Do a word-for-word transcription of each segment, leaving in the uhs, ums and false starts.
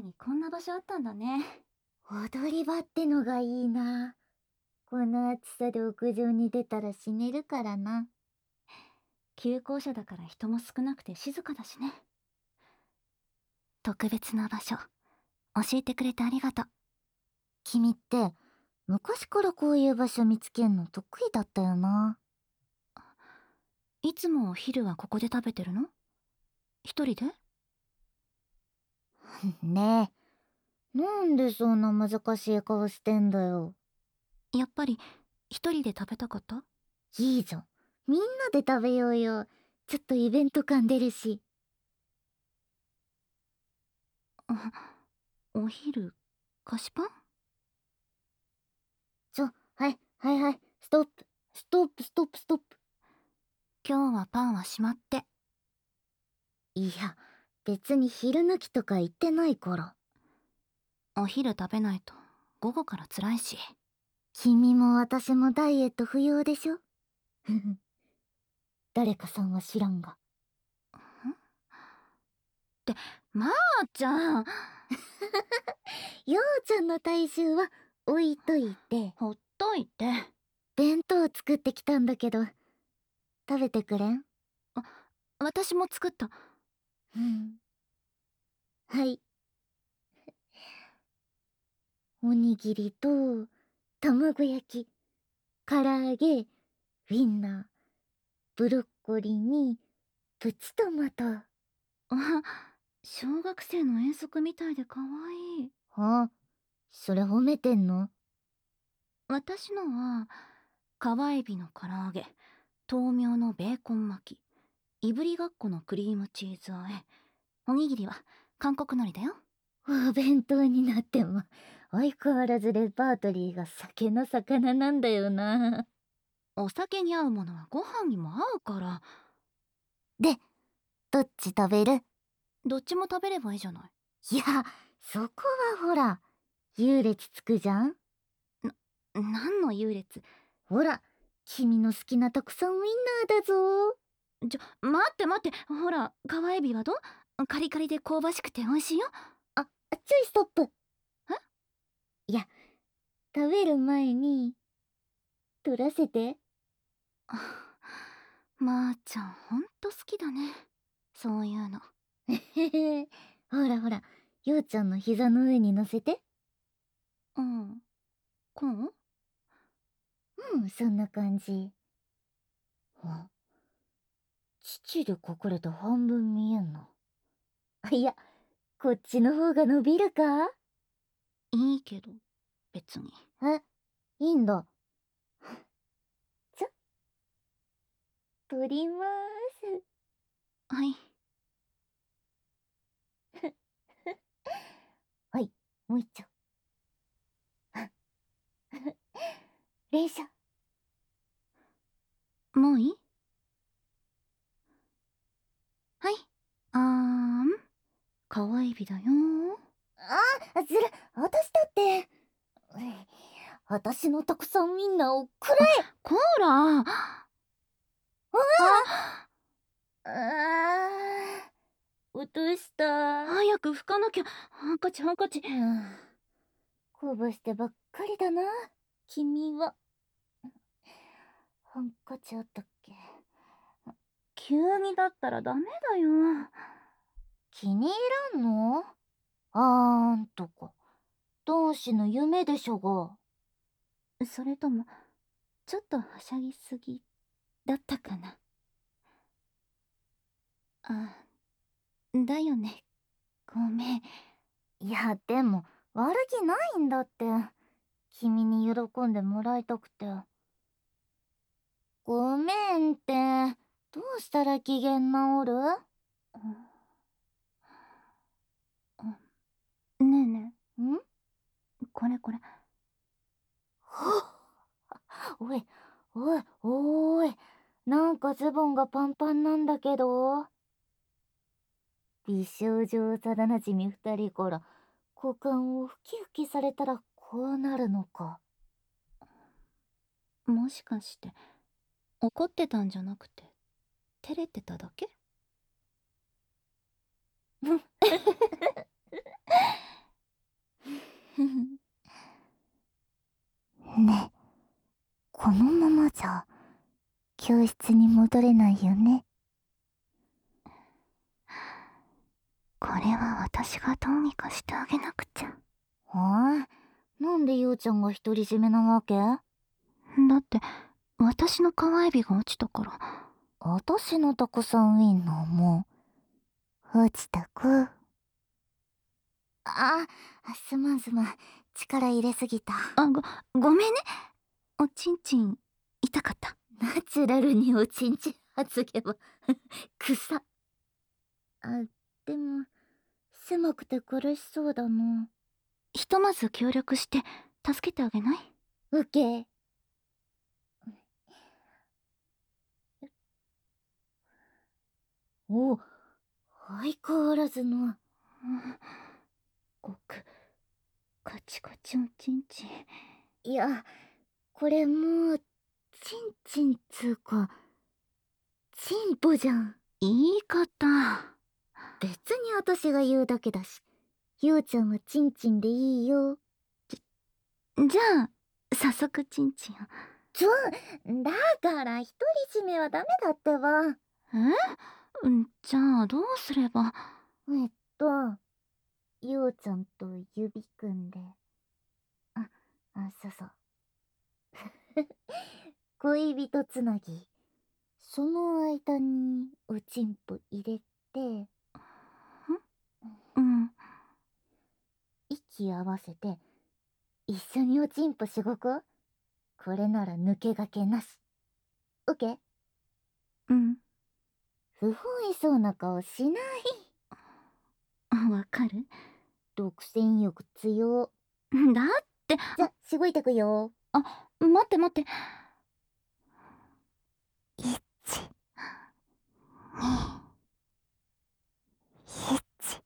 にこんな場所あったんだね。 踊り場ってのがいいな。この暑さで屋上に出たら死ねるからな。 休校舎だから人も少なくて静かだしね。特別な場所、教えてくれてありがとう。 君って昔からこういう場所見つけんの得意だったよな。 いつもお昼はここで食べてるの？一人で？ ねえ、なんでそんな難しい顔してんだよ。 やっぱり一人で食べたかった？ いいじゃん、みんなで食べようよ。ちょっとイベント感出るし。 あ、お昼菓子パン？ ちょ、はいはいはい、ストップストップストップストップ。 今日はパンはしまって。 いや、別に昼抜きとか言ってないから。 お昼食べないと午後から辛いし。 君も私もダイエット不要でしょ。誰かさんは知らんが。 ん？って、まーちゃん。 ようちゃんの体重は置いといて、 ほっといて。 弁当作ってきたんだけど、食べてくれん？ あ、私も作った。 うん。はい。おにぎりと卵焼き、唐揚げ、ウインナー、ブロッコリーにプチトマト。 あ、小学生の遠足みたいでかわいい。 あ、それ褒めてんの？ 私のは川エビの唐揚げ、豆苗のベーコン巻き、いぶりがっこのクリームチーズ和え、おにぎりは韓国海苔だよ。 お弁当になっても相変わらずレパートリーが酒の魚なんだよな。 お酒に合うものはご飯にも合うから。 で、どっち食べる？ どっちも食べればいいじゃない。 いや、そこはほら、優劣つくじゃん。 な、何の優劣？ ほら、君の好きな特産ウインナーだぞ。 ちょ、待って待って、ほら、川エビはどう？カリカリで香ばしくて美味しいよ。 あ、ちょいストップ。 え？ いや、食べる前に取らせて。 あ、まーちゃんほんと好きだね、そういうの。 へへ、ほらほら、ようちゃんの膝の上に乗せて。 うん、こう？ うん、そんな感じ。あ、父で隠れて半分見えんな。いや、こっちの方が伸びるか？ いいけど、別に。 え、いいんだ。ちょ、取りまーす。 はい。 はい、もう一丁。連射。 もういい？はい。あーん。川エビだよ。 あ、ずる、私だって。私のたくさんウインナーをくれ。 あ、こら。あ、 ああ、落とした。 早く拭かなきゃ。ハンカチハンカチ。 うん、こぼしてばっかりだな、君は。ハンカチあったっけ？ 急にだったらダメだよ。 気に入らんの？あーんとか、男子の夢でしょが。 それとも、ちょっとはしゃぎすぎだったかな。あ、だよね。ごめん。 いや、でも、悪気ないんだって。君に喜んでもらいたくて。ごめんって、どうしたら機嫌直る？ ねえねん？ え、これこれ。 おい、おい、おーい。なんかズボンがパンパンなんだけど。美少女幼なじみ二人から股間をふきふきされたらこうなるのか。 もしかして、怒ってたんじゃなくて、照れてただけ？ じゃ教室に戻れないよね。 これは私がどうにかしてあげなくちゃ。 はあ、なんでゆうちゃんが独り占めなわけ？だって私の皮エビが落ちたから。 私のたくさんウインナーも落ちたく。あ、すまんすまん、力入れすぎた。 あ、ご、ごめんね。おちんちん痛かった。 ナチュラルにおちんちん発言は草。あ、でも狭くて苦しそうだな。 ひとまず協力して助けてあげない？ オッケー。お、相変わらずの、うん、 ごくカチカチおちんちん。 いや、これもうチンチンつうかチンポじゃん。 言い方。 別に私が言うだけだし、ゆうちゃんはチンチンでいいよ。 じじゃあ早速チンチンを。 ちょ、だから独り占めはダメだってば。 え？じゃあどうすれば。 えっとゆうちゃんと指組んで、あ、あ、そうそう恋人つなぎ、その間におちんぽ入れて、 うん、 息合わせて一緒におちんぽしごこ。これなら抜けがけなし。オッケー？ うん。 不本意そうな顔しない。 わかる？ 独占欲強。 だって。 じゃ、しごいてくよ。 あ、待って待って。 いち、に、いち、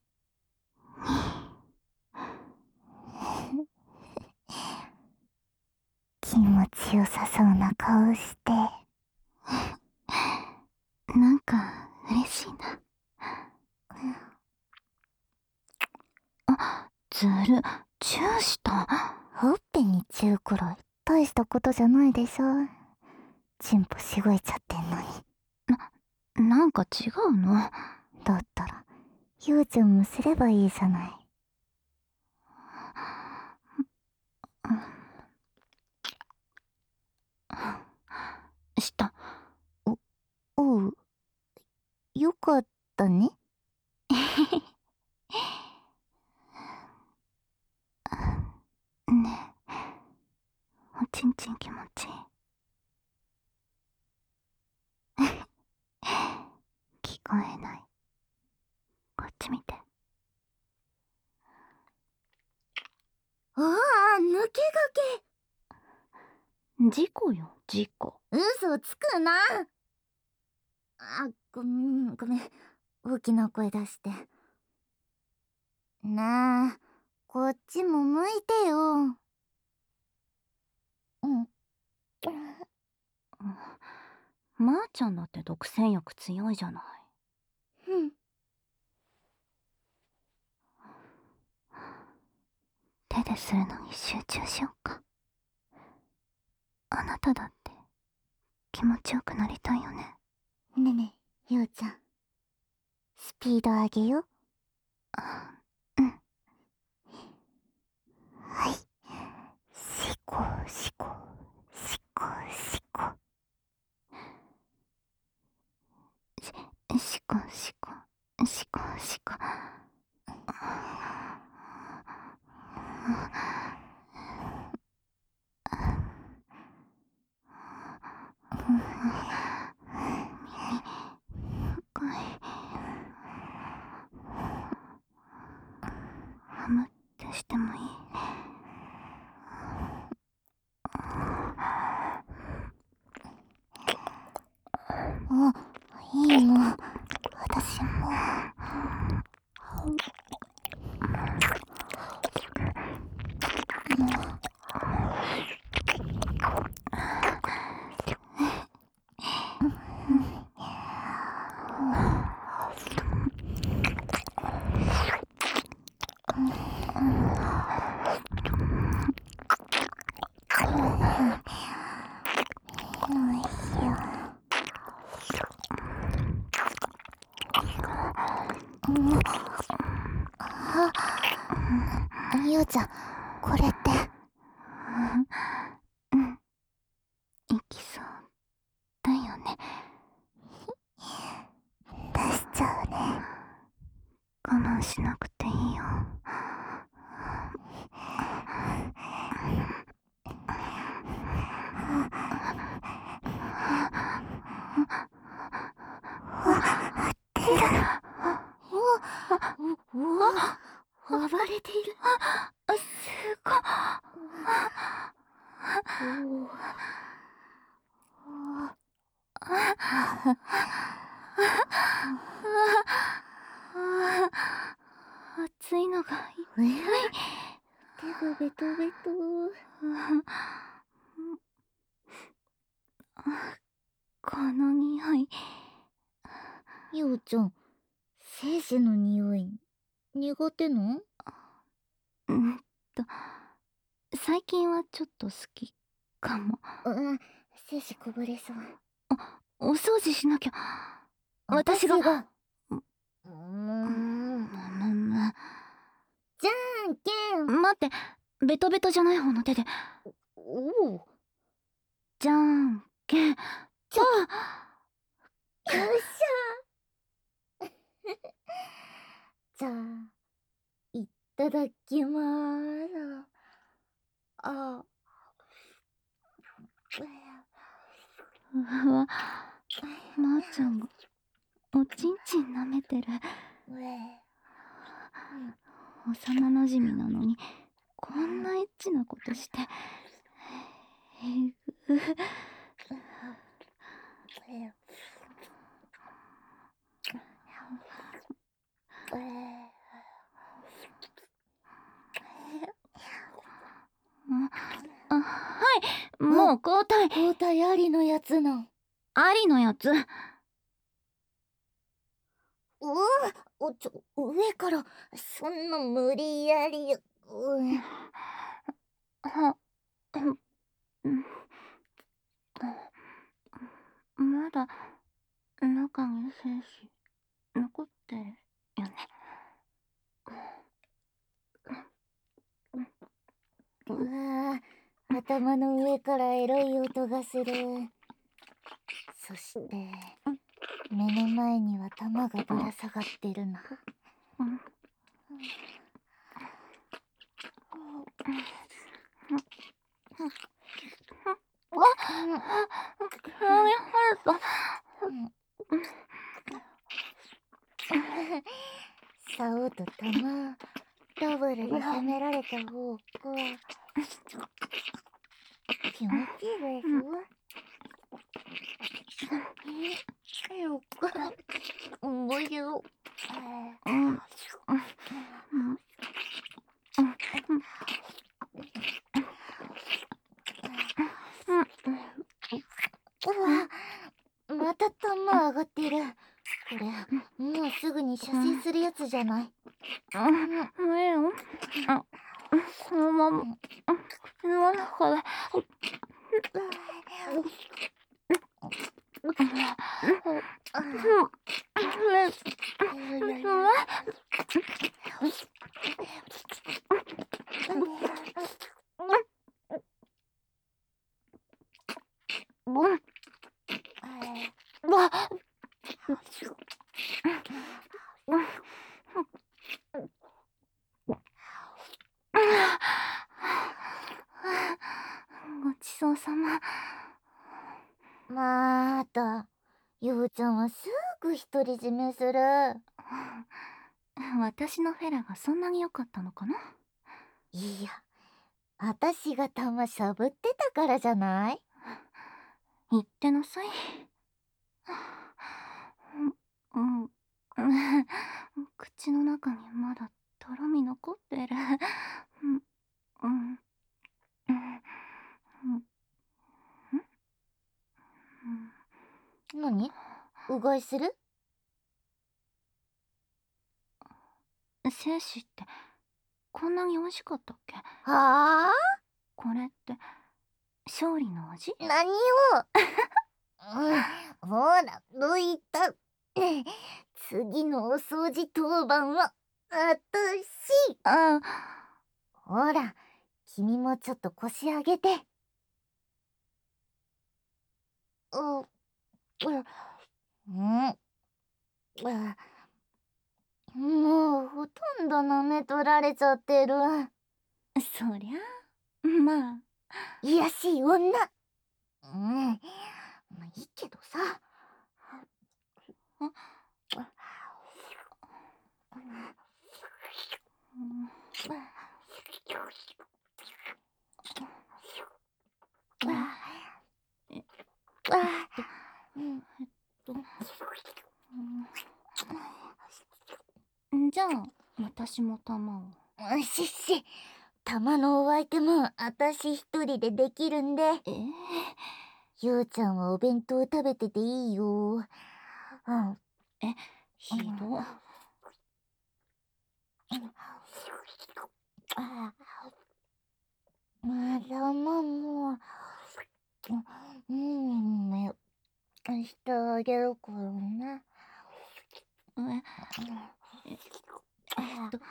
に。気持ちよさそうな顔して。 なんか嬉しいな。あ、ずる、チューした。 ほっぺにチューくらい大したことじゃないでしょ。チンポしごいちゃってんのに。 な、なんか違うの？ だったらゆうちゃんもすればいいじゃない。 した。 お、おう、よかったね。 ねえ、おちんちん気持ちいい。聞こえない。こっち見て。 ああ、抜けがけ。事故よ、事故。 嘘つくな。あ、ごめん、ごめん。大きな声出して。ねえ、こっちも向いてよ。うん。 まーちゃんだって独占欲強いじゃない。 うん。 手でするのに集中しよっか。あなただって気持ちよくなりたいよね。 ねえねえ、ゆうちゃん。スピード上げよ。 うん。 はい。しこしこ、しこしこ。 し、しこしこ、しこしこ。ハムってしてもいい？ あ、いいの。私も。 あ、ゆうちゃん、これって。 うん、いきそうだよね。 出しちゃうね。 我慢しなくていいよ。 うわ、暴れている。 すごい。暑いのがいっぱい。 手がベトベト。 この匂い。 ゆうちゃん、精子の匂い苦手の？ うんと最近はちょっと好きかも。 うん、精子こぼれそう。 あ、お掃除しなきゃ。私が。 私がうーん。じゃんけん。 待って、ベトベトじゃない方の手で。 おお。 じゃんけん。 ちょあよっしゃじゃあ、いただきまーす。あ、 うわ、まーちゃんがおちんちん舐めてる。幼なじみなのにこんなエッチなことして。えぐ。あ、はい、もう交代。 交代ありのやつなん。 ありのやつ。 うわ、おちょ上からそんな無理やり。うん。 は、うん、まだ中に精子残ってるよね。 うわ、頭の上からエロい音がする。そして目の前には玉がぶら下がってるな。 うん、わっ、急に晴れた。 竿と玉ダブルで攻められた方が気持ちいいです。よかった。おいしそう。 うん、うん、 うわ、また玉上がってる。これもうすぐに射精するやつじゃない？ うん、もういいよ。あ、このまま口の中で。ごちそうさま。 またゆうちゃんはすぐ独り占めする。 私のフェラがそんなに良かったのかな。 いや、私が玉しゃぶってたからじゃない？ 言ってなさい。うん、うん、口の中にまだとろみ残ってる。うん、うん、うん、 何？うがいする？ 精子ってこんなに美味しかったっけ？ はあ？ これって勝利の味？ 何をうん、ほら、どいた。 次のお掃除当番はあたし。 あ、 ほら、君もちょっと腰上げて。う、う、うん、あ、もうほとんど舐め取られちゃってる。 そりゃまあ。 いやしい女。うん、まあいいけどさ。 あ、えっとじゃあ私も玉を。 しっし、玉のお相手もあたし一人でできるんで。 えー、 ゆうちゃんはお弁当食べてていいよ。うん、 え、ひど。 まだまもう、うん、ね、してあげるからね。 え、え、えっと、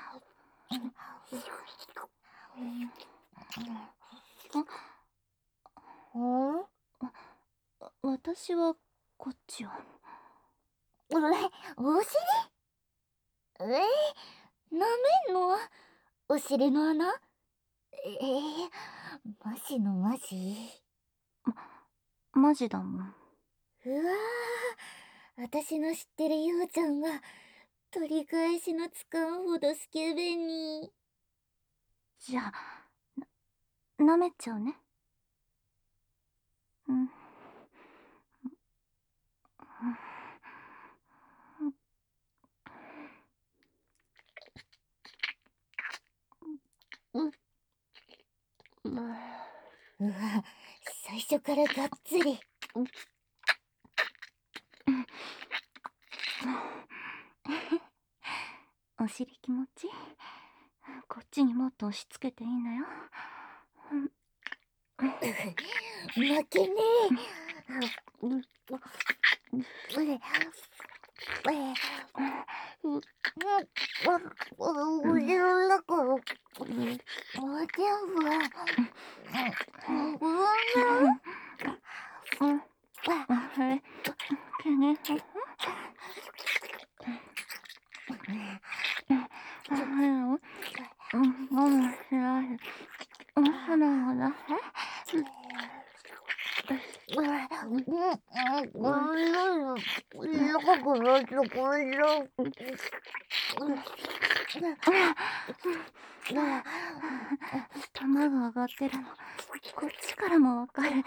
うんあ、私はこっちを。 え、お尻？えー、舐めんの？お尻の穴？えー、マジのマジ？ ま、マジだもん。 うわー、私の知ってるゆうちゃんは取り返しのつかんほどスケベに。 じゃあな、舐めちゃうね。うん。う、う、 うわ、最初からがっつり。 お尻気持ちいい。こっちにもっと押し付けていいんだよ。 負けねえ。おじの中のお全部玉が上がってるのこっちからもわかる。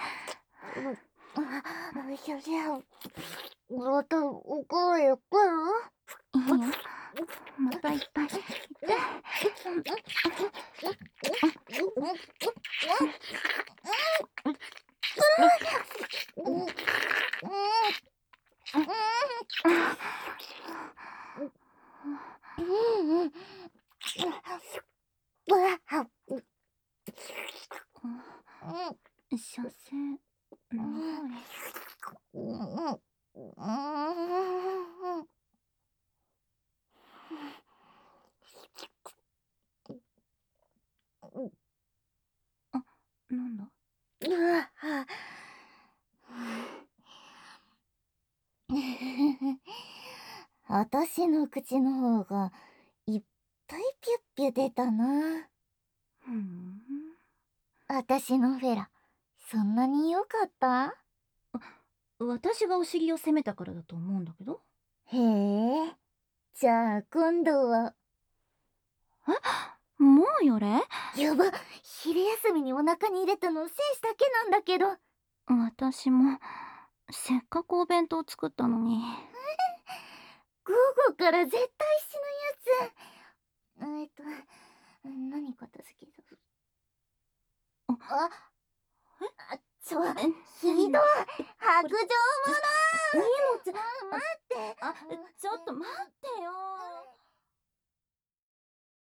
そりゃまたお母へ来る？ いいよ、またいっぱい言って。射精長い。あ、なんだ。 私の口の方がいっぱいピュッピュ出たな。 ふん。 私のフェラそんなに良かった？ 私がお尻を責めたからだと思うんだけど。 へえ、じゃあ今度は。 え、もうよれ？ やば、昼休みにお腹に入れたの精子だけなんだけど。 私もせっかくお弁当作ったのに。 午後から絶対死ぬやつ。えっと何片付けた？あああ、ちょ、ひどい、白状者。 荷物。 待って。 あ、ちょっと待って。